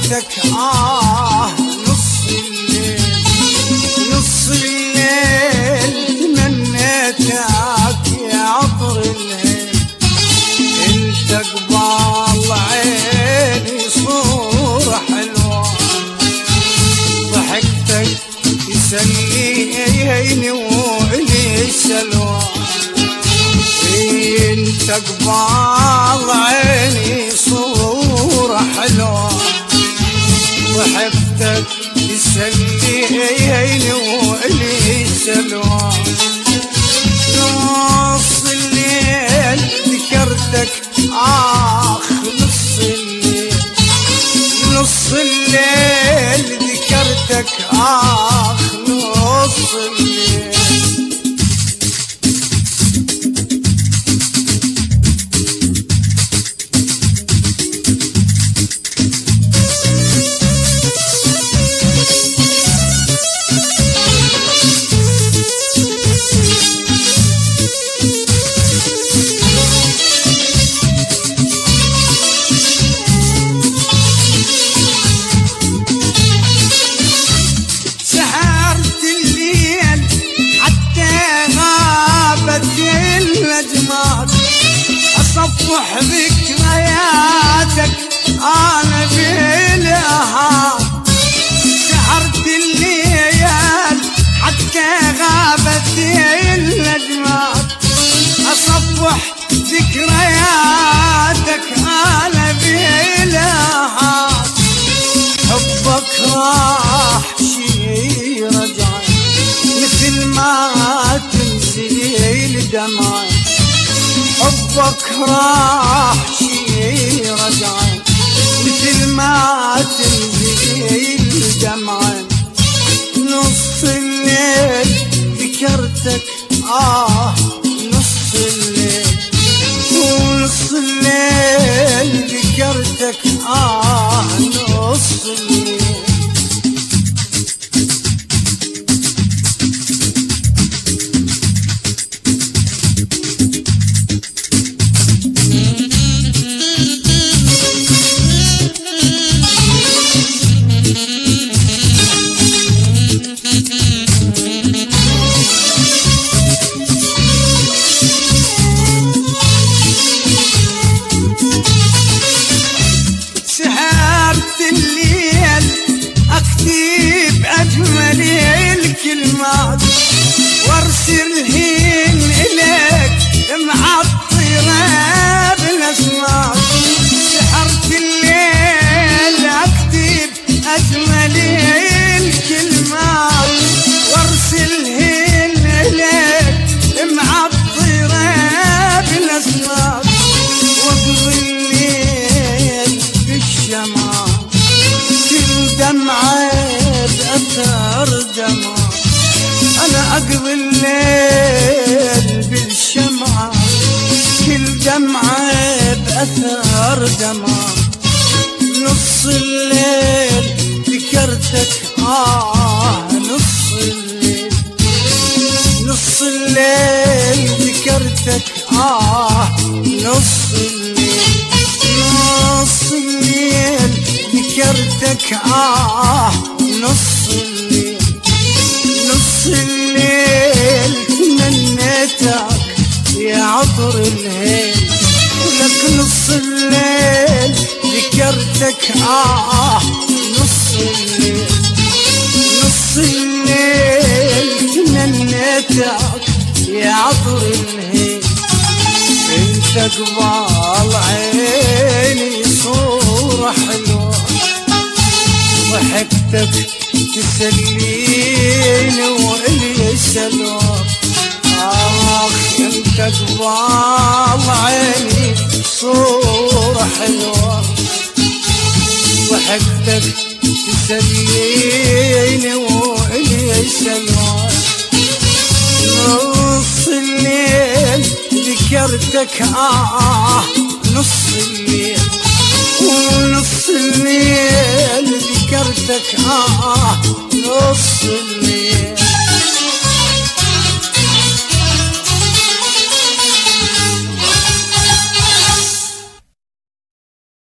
ذكرتك نص الليل تمنيتك يا عطر الليل. انت قبال عيني صورة حلوة، ضحكتك يسليني وإلي سلوى. انت قبال عيني صورة حلوة، ضحكتك يسليني وإلي سلوى. نص الليل ذكرتك نص الليل ذكرتك نص الليل. أصفح ذكرياتك أنا بالأهات. سهرت الليل حتى غابت النجمات. أصفح ذكرياتك أنا بالأهات. حبك راح شي رجعي مثل ما تنزل دمعي. حبك راح شي رجعي مثل ما تنزل دمعي. نص الليل ذكرتك نص الليل، ونص الليل ذكرتك نص الليل. سهرت الليل أكتب أجمل الكلمات وارسلهن إليك معطرة بالأسماء. سهرت الليل أكتب أجمل الكلمات وارسلهن إليك معطرة بالأسماء. واقضي الليل بالشمعة كل دمعة بأثر دمعة. أنا أقضي الليل بالشمعة كل دمعة بأثر دمعة. نص الليل ذكرتك نص الليل، نص الليل ذكرتك نص الليل. نص الليل ذكرتك نص الليل، نص الليل تمنيتك يا عطر الهيل. ولك نص الليل ذكرتك نص الليل، نص الليل تمنيتك يا عطر الهيل. انت قبال عيني صورة حلوة، ضحكتك تسليني وإلي سلوى. انت قبال عيني صورة حلوة، ضحكتك تسليني وإلي سلوى. نص الليل ذكرتك نص الليل، ونص الليل ذكرتك نص الليل.